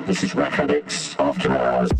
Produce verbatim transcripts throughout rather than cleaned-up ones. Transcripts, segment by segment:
This is Rack Addicts After Hours.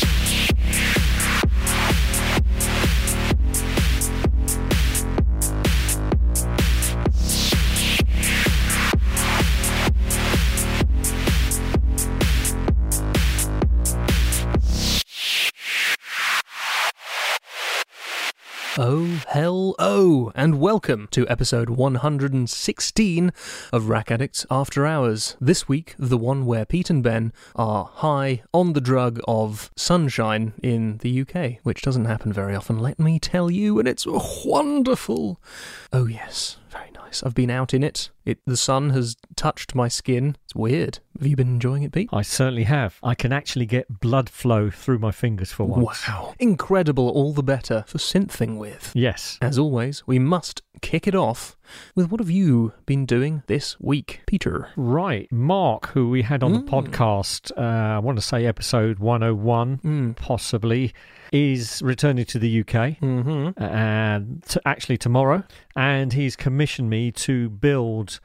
Oh, hell, oh, and welcome to episode one hundred sixteen of Rack Addicts After Hours. This week, the one where Pete and Ben are high on the drug of sunshine in the U K, which doesn't happen very often, let me tell you, and it's wonderful. Oh yes, very nice. I've been out in it. It the sun has touched my skin. It's weird. Have you been enjoying it, Pete? I certainly have. I can actually get blood flow through my fingers for once. Wow. Incredible, all the better for synthing with. Yes. As always, we must kick it off with what have you been doing this week, Peter? Right. Mark, who we had on Mm. the podcast, uh, I want to say episode one oh one, Mm. possibly, is returning to the U K, Mm-hmm. and t- actually tomorrow, and he's commissioned me to build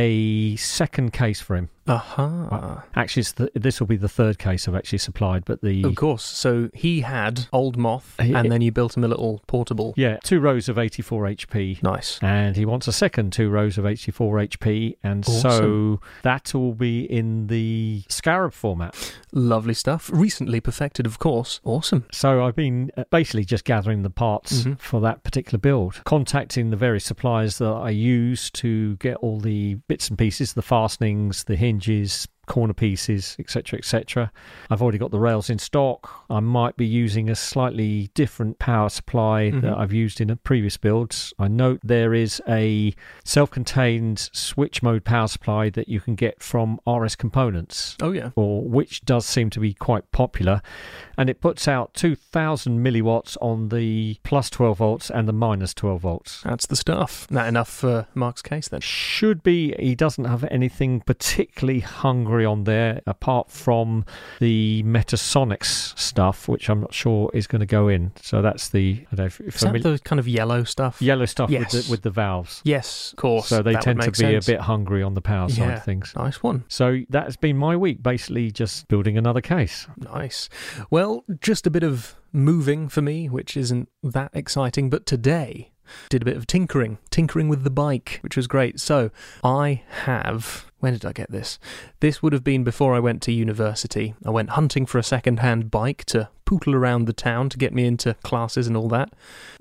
a second case for him. Aha. Well, actually, it's the, this will be the third case I've actually supplied, but the... Of course. So he had Old Moth, He- and then you built him a little portable. Yeah, two rows of eighty-four H P. Nice. And he wants a second two rows of eighty-four H P, and Awesome. so that will be in the Scarab format. Lovely stuff. Recently perfected, of course. Awesome. So I've been uh, basically just gathering the parts Mhm. for that particular build, contacting the various suppliers that I use to get all the bits and pieces, the fastenings, the hinges, corner pieces, etc, et cetera. I've already got the rails in stock. I might be using a slightly different power supply Mhm. that I've used in a previous builds. I note there is a self-contained switch mode power supply that you can get from R S Components, Oh, yeah. or which does seem to be quite popular, and it puts out two thousand milliwatts on the plus twelve volts and the minus twelve volts. That's the stuff. That enough for Mark's case, then? Should be. He doesn't have anything particularly hungry on there apart from the Metasonics stuff, which I'm not sure is going to go in. So that's the I don't know if, if Is that the kind of yellow stuff? yellow stuff Yes. with the, with the valves. Yes, of course. So they That tend would to make be sense. a bit hungry on the power side Yeah. of things. Nice one. So that's been my week, basically just building another case. Nice. Well, just a bit of moving for me, which isn't that exciting, but today did a bit of tinkering, tinkering with the bike, which was great. So I have... When did I get this? This would have been before I went to university. I went hunting for a second-hand bike to pootle around the town to get me into classes and all that.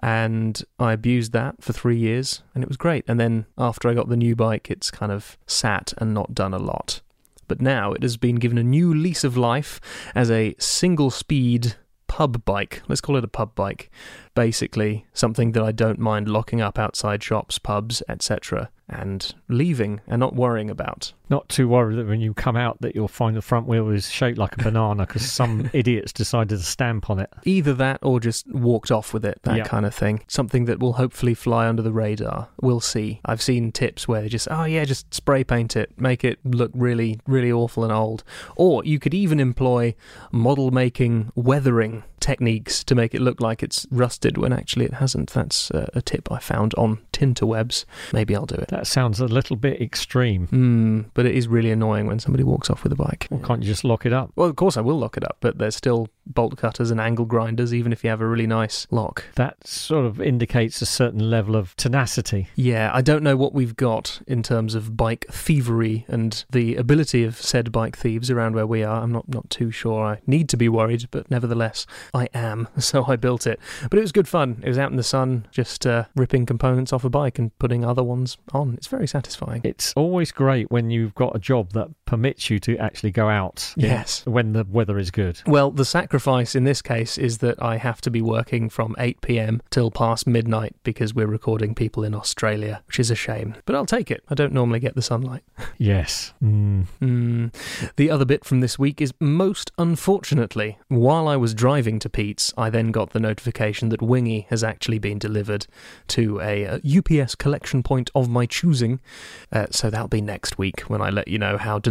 And I abused that for three years, and it was great. And then after I got the new bike, it's kind of sat and not done a lot. But now it has been given a new lease of life as a single-speed pub bike. Let's call it a pub bike. Basically, something that I don't mind locking up outside shops, pubs, et cetera, and leaving and not worrying about. Not too worried that when you come out that you'll find the front wheel is shaped like a banana because some idiots decided to stamp on it. Either that or just walked off with it, that Yeah. kind of thing. Something that will hopefully fly under the radar. We'll see. I've seen tips where they just, oh yeah, just spray paint it, make it look really, really awful and old. Or you could even employ model-making weathering techniques to make it look like it's rusted when actually it hasn't. That's uh, a tip I found on Tinterwebs. Maybe I'll do it. That sounds a little bit extreme. Mm, but it is really annoying when somebody walks off with a bike. Well, can't you just lock it up? Well, of course I will lock it up, but there's still bolt cutters and angle grinders, even if you have a really nice lock. That sort of indicates a certain level of tenacity. Yeah, I don't know what we've got in terms of bike thievery and the ability of said bike thieves around where we are. I'm not, not too sure. I need to be worried, but nevertheless, I am. So I built it. But it was good fun. It was out in the sun, just uh, ripping components off a bike and putting other ones on. It's very satisfying. It's always great when you've got a job that permits you to actually go out in- Yes. when the weather is good. Well, the sacrifice in this case is that I have to be working from eight p.m. till past midnight because we're recording people in Australia, which is a shame. But I'll take it. I don't normally get the sunlight. Yes. Mm. Mm. The other bit from this week is, most unfortunately, while I was driving to Pete's, I then got the notification that Wingy has actually been delivered to a, a U P S collection point of my choosing. Uh, so that'll be next week when I let you know how delivered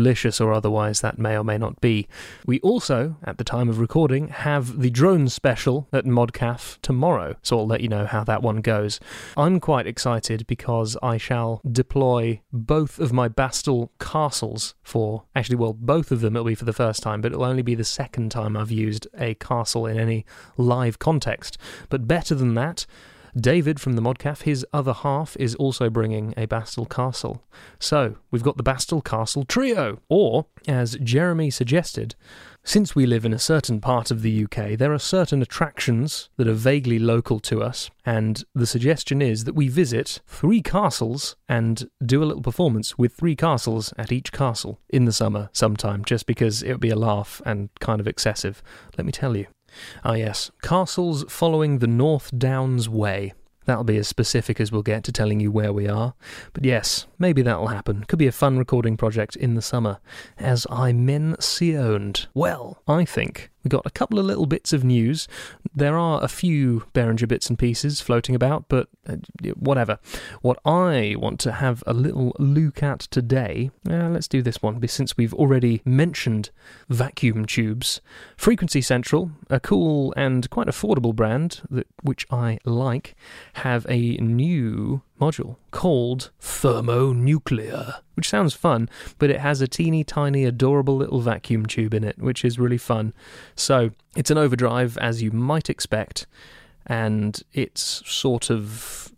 malicious or otherwise that may or may not be. We also, at the time of recording, have the drone special at ModCaf tomorrow, so I'll let you know how that one goes. I'm quite excited because I shall deploy both of my Bastel castles for, actually, well, both of them it'll be for the first time, but it'll only be the second time I've used a castle in any live context. But better than that, David from the ModCaf, his other half, is also bringing a Bastel castle. So, we've got the Bastel Castle Trio. Or, as Jeremy suggested, since we live in a certain part of the U K, there are certain attractions that are vaguely local to us, and the suggestion is that we visit three castles and do a little performance with three castles at each castle in the summer sometime, just because it would be a laugh and kind of excessive, let me tell you. Ah yes, castles following the North Downs Way. That'll be as specific as we'll get to telling you where we are. But yes, maybe that'll happen. Could be a fun recording project in the summer, as I mentioned. Well, I think we got a couple of little bits of news. There are a few Behringer bits and pieces floating about, but uh, whatever. What I want to have a little look at today, uh, let's do this one, since we've already mentioned vacuum tubes. Frequency Central, a cool and quite affordable brand, that which I like, have a new module called Thermonuclear, which sounds fun, but it has a teeny tiny adorable little vacuum tube in it, which is really fun. So it's an overdrive, as you might expect, and it's sort of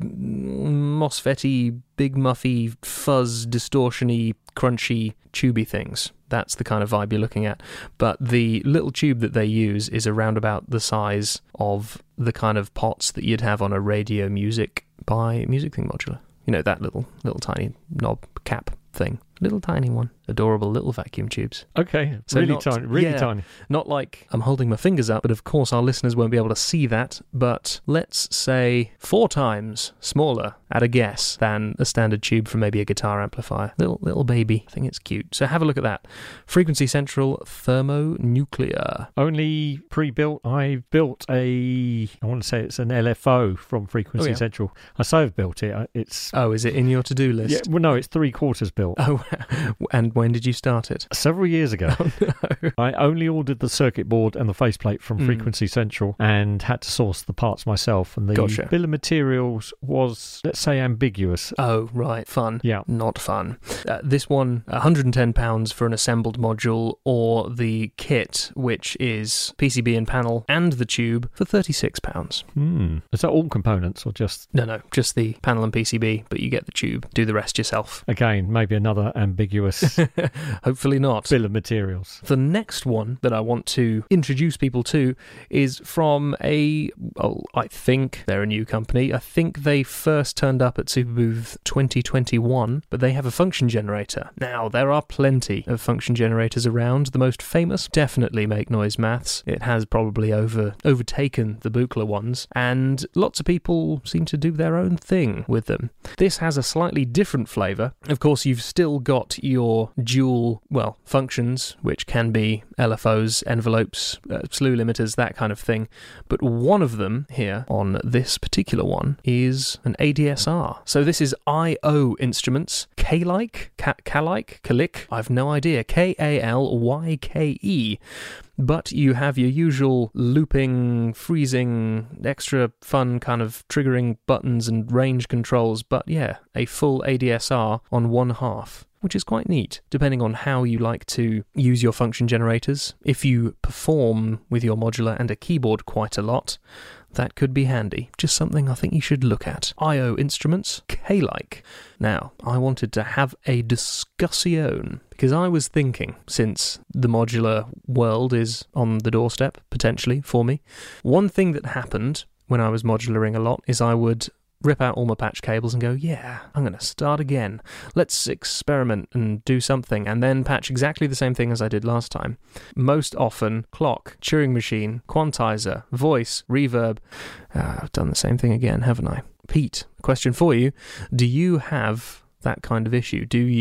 MOSFET-y, big muffy, fuzz, distortion-y, crunchy, tubey things. That's the kind of vibe you're looking at. But the little tube that they use is around about the size of the kind of pots that you'd have on a Radio Music by Music Thing Modular. You know, that little little tiny knob cap thing. Little tiny one. Adorable little vacuum tubes. Okay, so really not, tiny, really yeah, tiny. Not like I'm holding my fingers up, but of course our listeners won't be able to see that, but let's say four times smaller, at a guess, than a standard tube from maybe a guitar amplifier. Little little baby. I think it's cute. So have a look at that. Frequency Central Thermonuclear. Only pre-built. I built a, I want to say it's an L F O from Frequency oh, yeah. Central. I say I've built it. It's Oh, is it in your to-do list? Yeah, well, no, it's three quarters built. Oh, and when did you start it? Several years ago. Oh, no. I only ordered the circuit board and the faceplate from Mm. Frequency Central and had to source the parts myself. And the Gotcha. bill of materials was, let's say, ambiguous. Oh, right. Fun. Yeah. Not fun. Uh, this one, one hundred ten pounds for an assembled module, or the kit, which is P C B and panel and the tube, for thirty-six pounds. Hmm. Is that all components or just... No, no, just the panel and P C B, but you get the tube. Do the rest yourself. Again, maybe another ambiguous Hopefully not. bill of materials. The next one that I want to introduce people to is from a, oh, I think they're a new company. I think they first turned up at Superbooth twenty twenty-one, but they have a function generator. Now, there are plenty of function generators around. The most famous, definitely Make Noise Maths. It has probably over overtaken the Buchla ones, and lots of people seem to do their own thing with them. This has a slightly different flavour. Of course, you've still got your dual, well, functions, which can be L F Os, envelopes, uh, slew limiters, that kind of thing. But one of them here on this particular one is an A D S R. So this is I O Instruments, K-like, K-like, Kalik, I've no idea, K A L Y K E. But you have your usual looping, freezing, extra fun kind of triggering buttons and range controls, but yeah, a full A D S R on one half, which is quite neat, depending on how you like to use your function generators. If you perform with your modular and a keyboard quite a lot, that could be handy. Just something I think you should look at. I O Instruments, K-like. Now, I wanted to have a discussion, because I was thinking, since the modular world is on the doorstep, potentially, for me, one thing that happened when I was modularing a lot is I would rip out all my patch cables and go, yeah, I'm going to start again. Let's experiment and do something, and then patch exactly the same thing as I did last time. Most often, clock, Turing machine, quantizer, voice, reverb. Uh, I've done the same thing again, haven't I? Pete, question for you. Do you have that kind of issue? Do you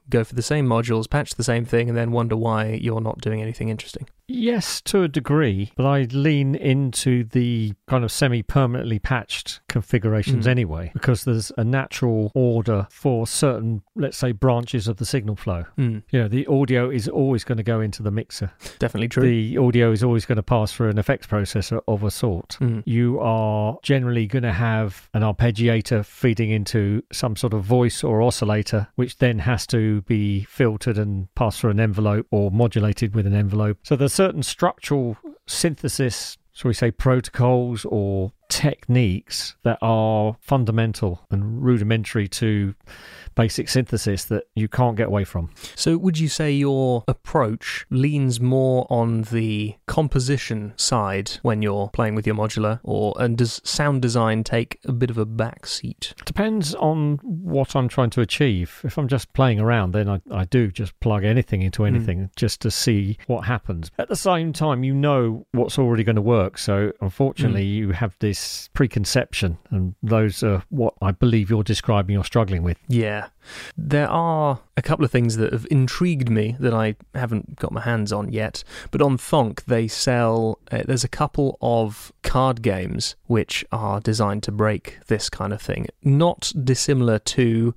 go for the same modules, patch the same thing, and then wonder why you're not doing anything interesting? Yes, to a degree, but I lean into the kind of semi-permanently patched configurations mm. anyway, because there's a natural order for certain, let's say, branches of the signal flow. Mm. You know, the audio is always going to go into the mixer. Definitely true. The audio is always going to pass through an effects processor of a sort. Mm. You are generally going to have an arpeggiator feeding into some sort of voice or oscillator, which then has to be filtered and passed through an envelope or modulated with an envelope. So there's certain structural synthesis, shall we say, protocols or techniques that are fundamental and rudimentary to basic synthesis that you can't get away from. So would you say your approach leans more on the composition side when you're playing with your modular, or and does sound design take a bit of a back seat? Depends on what I'm trying to achieve. If I'm just playing around, then I, I do just plug anything into anything mm. just to see what happens. At the same time, you know what's already going to work, so unfortunately mm. you have this preconception, and those are what I believe you're describing you're struggling with. Yeah. There are a couple of things that have intrigued me that I haven't got my hands on yet, but on Thonk they sell, uh, there's a couple of card games which are designed to break this kind of thing. Not dissimilar to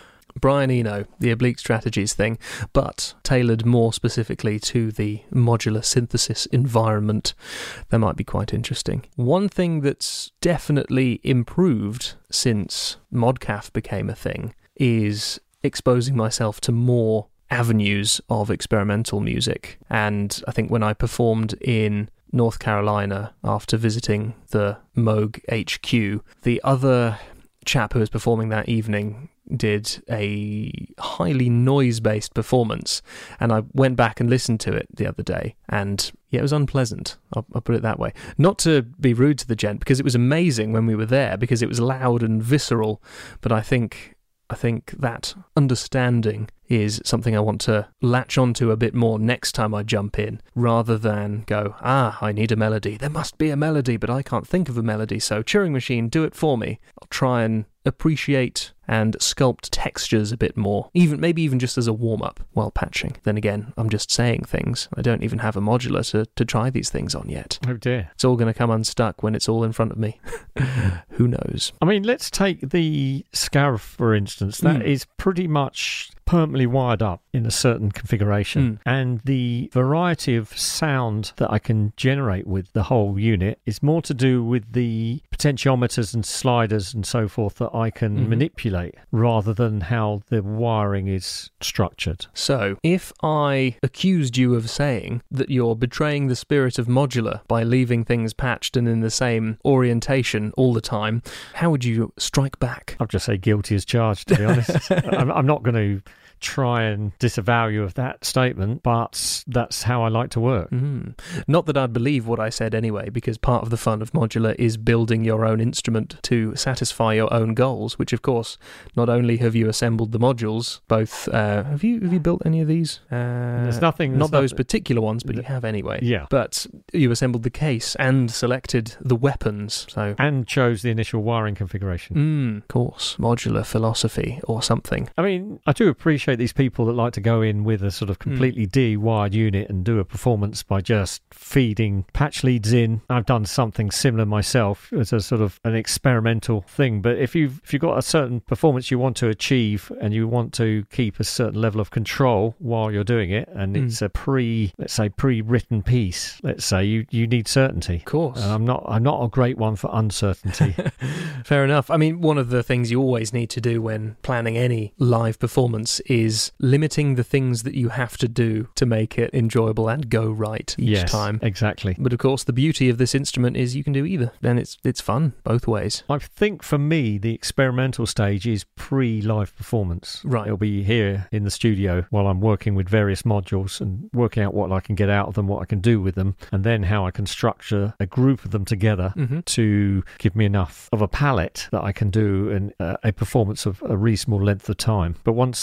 Brian Eno, the Oblique Strategies thing, but tailored more specifically to the modular synthesis environment. That might be quite interesting. One thing that's definitely improved since ModCath became a thing is exposing myself to more avenues of experimental music. And I think when I performed in North Carolina after visiting the Moog H Q, the other chap who was performing that evening did a highly noise-based performance, and I went back and listened to it the other day, and yeah, it was unpleasant. I'll, I'll put it that way. Not to be rude to the gent, because it was amazing when we were there, because it was loud and visceral, but I think I think that understanding is something I want to latch onto a bit more next time I jump in, rather than go, ah, I need a melody. There must be a melody, but I can't think of a melody, so Turing Machine, do it for me. I'll try and appreciate and sculpt textures a bit more, even maybe even just as a warm-up while patching. Then again, I'm just saying things. I don't even have a modular to, to try these things on yet. Oh dear. It's all going to come unstuck when it's all in front of me. Who knows? I mean, let's take the Scarif, for instance. That mm. is pretty much permanently wired up in a certain configuration, mm. and the variety of sound that I can generate with the whole unit is more to do with the potentiometers and sliders and so forth that I can mm-hmm. manipulate, rather than how the wiring is structured. So, if I accused you of saying that you're betraying the spirit of modular by leaving things patched and in the same orientation all the time, how would you strike back? I'll just say guilty as charged, to be honest. I'm, I'm not going to try and disavow you of that statement, but that's how I like to work. Mm. Not that I'd believe what I said anyway, because part of the fun of modular is building your own instrument to satisfy your own goals, which of course, not only have you assembled the modules, both, uh, have you have you built any of these? Uh, there's nothing... There's not those nothing, particular ones, but you have anyway. Yeah. But you assembled the case and selected the weapons, so... And chose the initial wiring configuration. Mm, of course. Modular philosophy or something. I mean, I do appreciate these people that like to go in with a sort of completely mm. de-wired unit and do a performance by just feeding patch leads in. I've done something similar myself as a sort of an experimental thing, but if you've if you've got a certain performance you want to achieve and you want to keep a certain level of control while you're doing it, and mm. it's a pre let's say pre-written piece, let's say you you need certainty. Of course. And I'm not I'm not a great one for uncertainty. Fair enough. I mean, one of the things you always need to do when planning any live performance is is limiting the things that you have to do to make it enjoyable and go right each yes, time. Exactly. But of course, the beauty of this instrument is you can do either, and it's it's fun both ways. I think for me, the experimental stage is pre-live performance. Right. It'll be here in the studio while I'm working with various modules and working out what I can get out of them, what I can do with them, and then how I can structure a group of them together mm-hmm. to give me enough of a palette that I can do an, uh, a performance of a reasonable length of time. But once those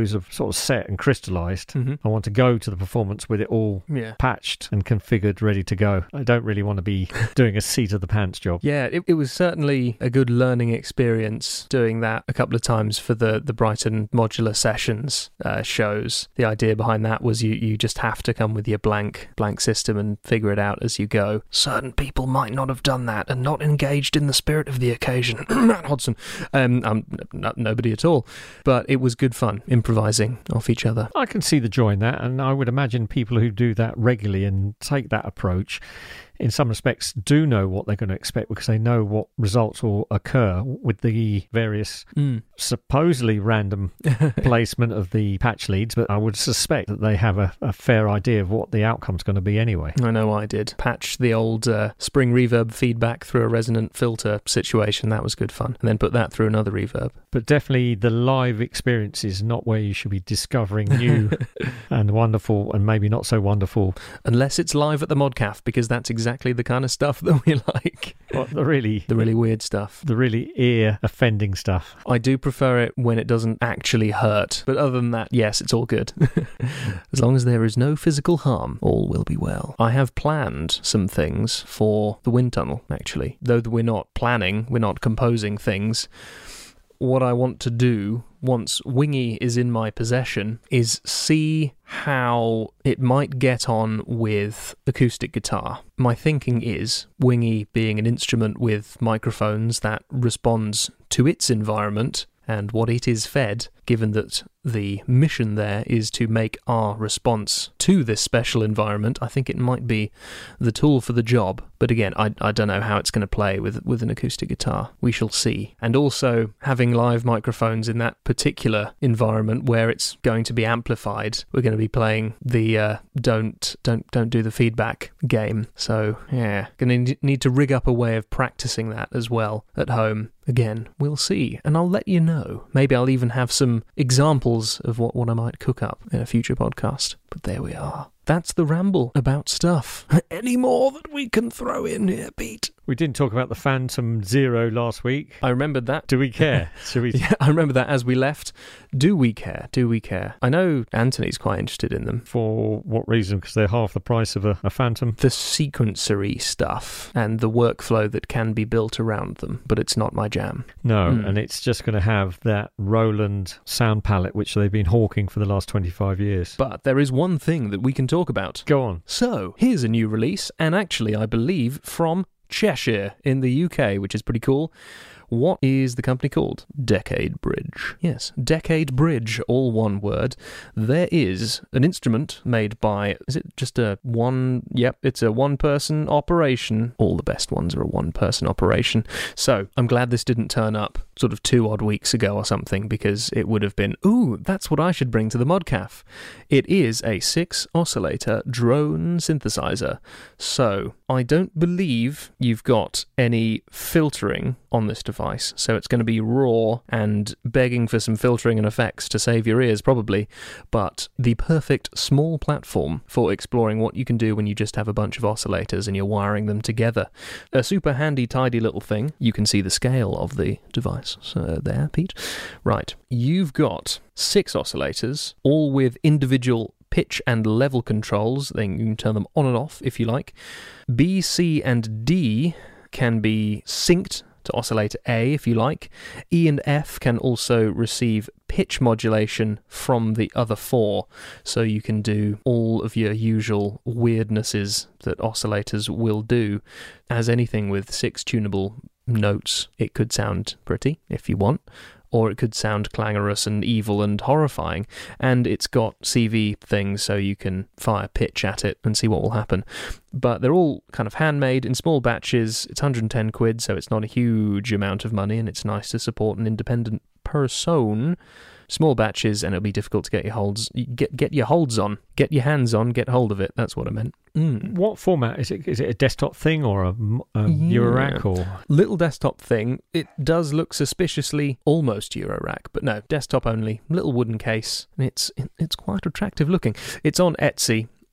those are sort of set and crystallized. Mm-hmm. I want to go to the performance with it all Yeah. patched and configured, ready to go. I don't really want to be doing a seat of the pants job. Yeah, it, it was certainly a good learning experience doing that a couple of times for the, the Brighton Modular Sessions uh, shows. The idea behind that was you, you just have to come with your blank blank system and figure it out as you go. Certain people might not have done that and not engaged in the spirit of the occasion. Matt Hodson. Um, I'm n- nobody at all. But it was good fun, improvising off each other. I can see the joy in that, and I would imagine people who do that regularly and take that approach in some respects do know what they're going to expect because they know what results will occur with the various Mm. supposedly random placement of the patch leads, but I would suspect that they have a, a fair idea of what the outcome's going to be anyway. I know I did. Patch the old uh, spring reverb feedback through a resonant filter situation. That was good fun. And then put that through another reverb. But definitely the live experience is not where you should be discovering new and wonderful and maybe not so wonderful. Unless it's live at the Modcaf, because that's exactly the kind of stuff that we like. Well, the really, The really weird stuff. the really ear-offending stuff. I do prefer it when it doesn't actually hurt. But other than that, yes, it's all good. As long as there is no physical harm, all will be well. I have planned some things for the wind tunnel, actually. Though we're not planning, we're not composing things. What I want to do, once Wingy is in my possession, is see how it might get on with acoustic guitar. My thinking is, Wingy being an instrument with microphones that responds to its environment and what it is fed, given that the mission there is to make our response to this special environment, I think it might be the tool for the job. But again, I, I don't know how it's going to play with, with an acoustic guitar. We shall see. And also, having live microphones in that particular environment where it's going to be amplified, we're going to be playing the uh, don't don't don't do the feedback game. So, yeah, going to need to rig up a way of practicing that as well at home. Again, we'll see. And I'll let you know. Maybe I'll even have some examples of what, what I might cook up in a future podcast. But there we are. That's the ramble about stuff. Any more that we can throw in here, Pete? We didn't talk about the Phantom Zero last week. I remembered that. Do we care? Should we? Yeah, I remember that as we left. Do we care? Do we care? I know Anthony's quite interested in them. For what reason? Because they're half the price of a, a Phantom. The sequencery stuff and the workflow that can be built around them, but it's not my jam. No, Mm. and it's just going to have that Roland sound palette which they've been hawking for the last twenty-five years. But there is one thing that we can talk about. Go on. So, here's a new release, and actually, I believe, from Cheshire in the U K, which is pretty cool. What is the company called? Decade Bridge. Yes, Decade Bridge, all one word. There is an instrument made by, is it just a one, yep, it's a one-person operation. All the best ones are a one-person operation. So, I'm glad this didn't turn up sort of two odd weeks ago or something, because it would have been, ooh, that's what I should bring to the Modcaf. It is a six-oscillator drone synthesizer. So, I don't believe you've got any filtering on this device, so it's going to be raw and begging for some filtering and effects to save your ears, probably, but the perfect small platform for exploring what you can do when you just have a bunch of oscillators and you're wiring them together. A super handy, tidy little thing. You can see the scale of the device so there, Pete. Right, you've got six oscillators, all with individual pitch and level controls. Then you can turn them on and off if you like. B, C, and D can be synced to oscillator A if you like. E and F can also receive pitch modulation from the other four, so you can do all of your usual weirdnesses that oscillators will do. As anything with six tunable notes, it could sound pretty if you want, or it could sound clangorous and evil and horrifying, and it's got C V things so you can fire pitch at it and see what will happen. But they're all kind of handmade in small batches. It's one hundred ten quid, so it's not a huge amount of money, and it's nice to support an independent person. Small batches, and it'll be difficult to get your holds get get your holds on, get your hands on, get hold of it. That's what I meant. Mm. What format is it? Is it a desktop thing or a, a Yeah. Eurorack or? Little desktop thing. It does look suspiciously almost Eurorack, but no, desktop only. Little wooden case. It's it's quite attractive looking. It's on Etsy.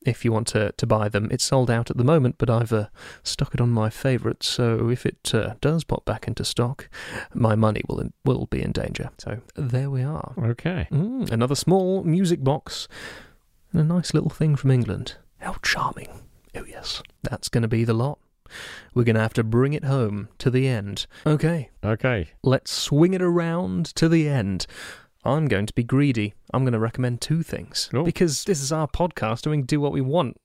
if you want to, to buy them. It's sold out at the moment, but I've uh, stuck it on my favourites, so if it uh, does pop back into stock, my money will in, will be in danger. So there we are. Okay. Mm, another small music box and a nice little thing from England. How charming. Oh yes, that's going to be the lot. We're going to have to bring it home to the end. Okay. Okay. Let's swing it around to the end. I'm going to be greedy. I'm going to recommend two things. Oh. Because this is our podcast and we can do what we want.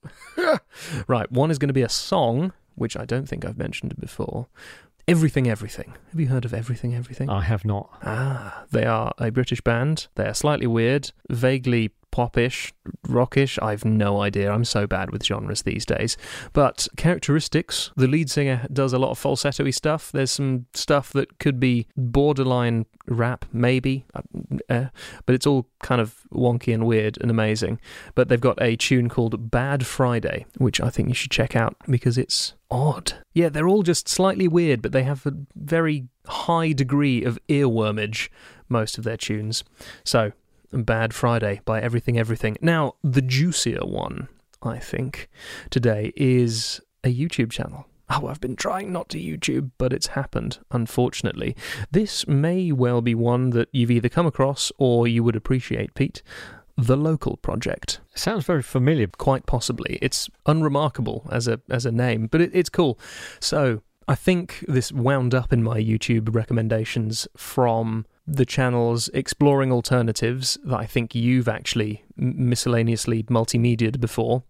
Right, one is going to be a song, which I don't think I've mentioned before. Everything Everything. Have you heard of Everything Everything? I have not. Ah, they are a British band. They are slightly weird, vaguely popish, rockish. I've no idea. I'm so bad with genres these days. But characteristics, the lead singer does a lot of falsetto-y stuff. There's some stuff that could be borderline rap, maybe. Uh, but it's all kind of wonky and weird and amazing. But they've got a tune called Bad Friday, which I think you should check out because it's odd. Yeah, they're all just slightly weird, but they have a very high degree of earwormage, most of their tunes. So, Bad Friday by Everything Everything. Now, the juicier one, I think, today is a YouTube channel. Oh, I've been trying not to YouTube, but it's happened, unfortunately. This may well be one that you've either come across or you would appreciate, Pete. The Local Project. Sounds very familiar. Quite possibly. It's unremarkable as a as a name, but it, it's cool. So, I think this wound up in my YouTube recommendations from the channels exploring alternatives that I think you've actually miscellaneously multimedia'd before,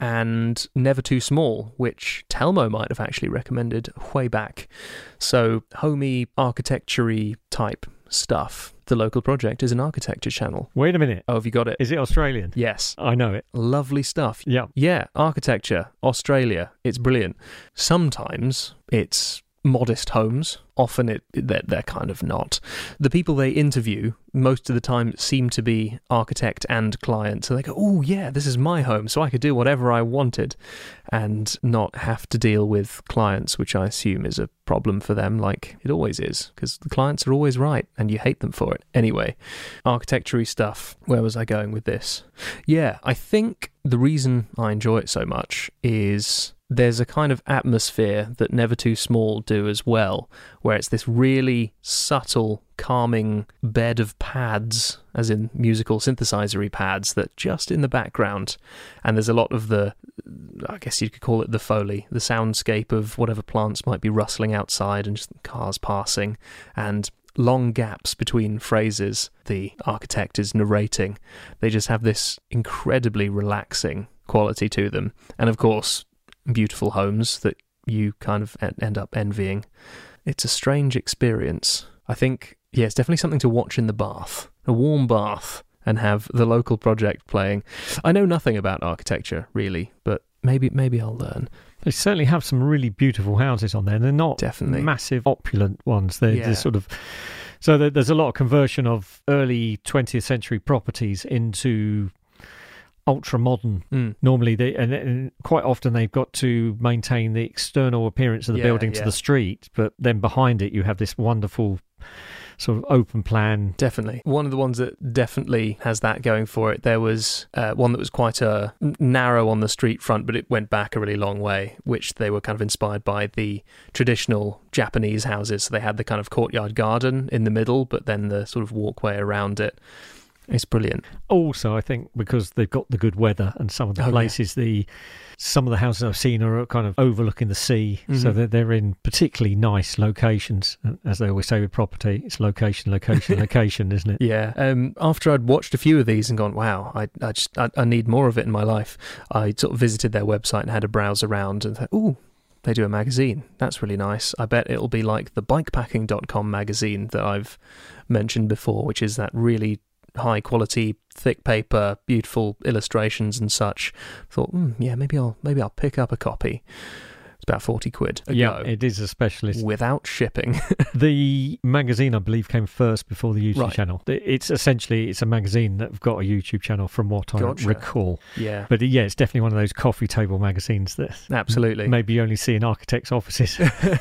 and Never Too Small, which Telmo might have actually recommended way back. So, homey, architecture-y type stuff. The Local Project is an architecture channel. Wait a minute. Oh, have you got it? Is it Australian? Yes. I know it. Lovely stuff. Yeah. Yeah, architecture, Australia. It's brilliant. Sometimes it's modest homes. Often it they're, they're kind of not. The people they interview most of the time seem to be architect and client. So they go, oh yeah, this is my home, so I could do whatever I wanted and not have to deal with clients, which I assume is a problem for them, like it always is, because the clients are always right and you hate them for it. Anyway, architecture-y stuff. Where was I going with this? Yeah, I think the reason I enjoy it so much is there's a kind of atmosphere that Never Too Small do as well, where it's this really subtle, calming bed of pads, as in musical synthesizer-y pads, that just in the background, and there's a lot of the, I guess you could call it the Foley, the soundscape of whatever plants might be rustling outside and just cars passing, and long gaps between phrases the architect is narrating. They just have this incredibly relaxing quality to them. And of course, beautiful homes that you kind of end up envying. It's a strange experience. I think, yeah, it's definitely something to watch in the bath. A warm bath and have The Local Project playing. I know nothing about architecture, really, but maybe maybe I'll learn. They certainly have some really beautiful houses on there. They're not Definitely. massive, opulent ones. They're, Yeah. they're sort of... So there- there's a lot of conversion of early twentieth century properties into ultra-modern. Mm. Normally, they and, and quite often they've got to maintain the external appearance of the Yeah, building to yeah. the street, but then behind it you have this wonderful sort of open plan. Definitely. One of the ones that definitely has that going for it, there was uh, one that was quite uh, n- narrow on the street front, but it went back a really long way, which they were kind of inspired by the traditional Japanese houses. So they had the kind of courtyard garden in the middle, but then the sort of walkway around it. It's brilliant. Also, I think because they've got the good weather and some of the Oh, yeah. places, the some of the houses I've seen are kind of overlooking the sea, so Mhm. they're, they're in particularly nice locations. As they always say with property, it's location, location, location, isn't it? Yeah. Um, after I'd watched a few of these and gone, wow, I I just I, I need more of it in my life, I sort of visited their website and had a browse around and thought, ooh, they do a magazine. That's really nice. I bet it'll be like the bikepacking dot com magazine that I've mentioned before, which is that really high quality, thick paper, beautiful illustrations and such. Thought, mm, yeah, maybe I'll maybe I'll pick up a copy. It's about forty quid a Yeah, go, it is a specialist. without shipping. The magazine, I believe, came first before the YouTube Right. channel. It's essentially it's a magazine that've got a YouTube channel, from what I Gotcha. recall. Yeah, But yeah, it's definitely one of those coffee table magazines that absolutely. maybe you only see in architects' offices.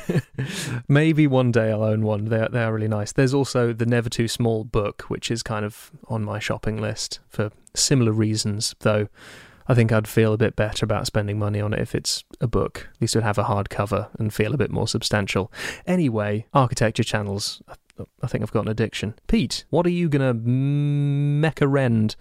Maybe one day I'll own one. They are, they are really nice. There's also the Never Too Small book, which is kind of on my shopping list for similar reasons, though I think I'd feel a bit better about spending money on it if it's a book. At least it would have a hardcover and feel a bit more substantial. Anyway, architecture channels, I think I've got an addiction. Pete, what are you going to mecha-rend,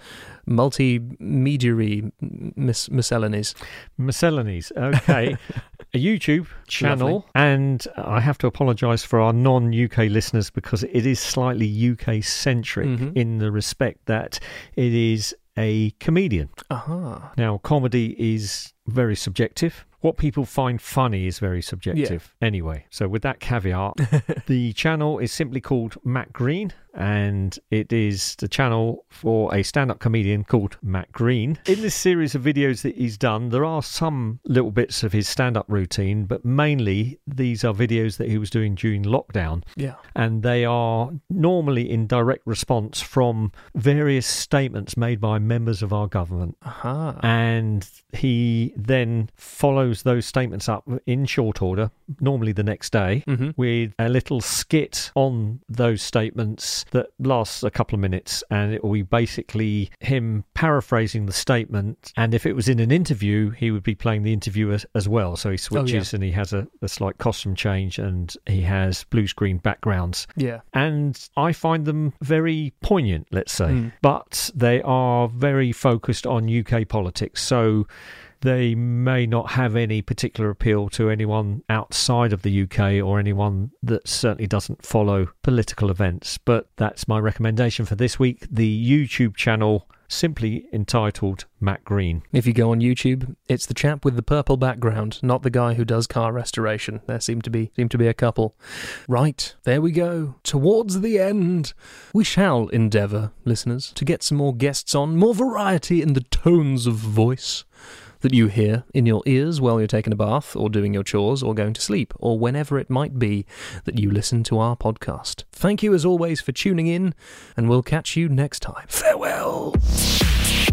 multi-mediary mis- miscellanies? Miscellanies, okay. A YouTube channel, Lovely. And I have to apologise for our non-U K listeners because it is slightly U K-centric Mm-hmm. in the respect that it is a comedian. Aha. Now, comedy is very subjective. What people find funny is very subjective anyway. So with that caveat, the channel is simply called Matt Green, and it is the channel for a stand-up comedian called Matt Green. In this series of videos that he's done, there are some little bits of his stand-up routine, but mainly these are videos that he was doing during lockdown. Yeah. And they are normally in direct response from various statements made by members of our government. Aha. And he then follows those statements up in short order, normally the next day, Mm-hmm. with a little skit on those statements that lasts a couple of minutes, and it will be basically him paraphrasing the statement. And if it was in an interview, he would be playing the interviewer as well. So he switches Oh, yeah. and he has a, a slight costume change, and he has blue screen backgrounds. Yeah. And I find them very poignant, let's say, Mm. but they are very focused on U K politics. So they may not have any particular appeal to anyone outside of the U K or anyone that certainly doesn't follow political events. But that's my recommendation for this week, the YouTube channel simply entitled Matt Green. If you go on YouTube, it's the chap with the purple background, not the guy who does car restoration. There seem to be seem to be a couple. Right, there we go. Towards the end. We shall endeavour, listeners, to get some more guests on, more variety in the tones of voice that you hear in your ears while you're taking a bath or doing your chores or going to sleep or whenever it might be that you listen to our podcast. Thank you as always for tuning in, and we'll catch you next time. Farewell!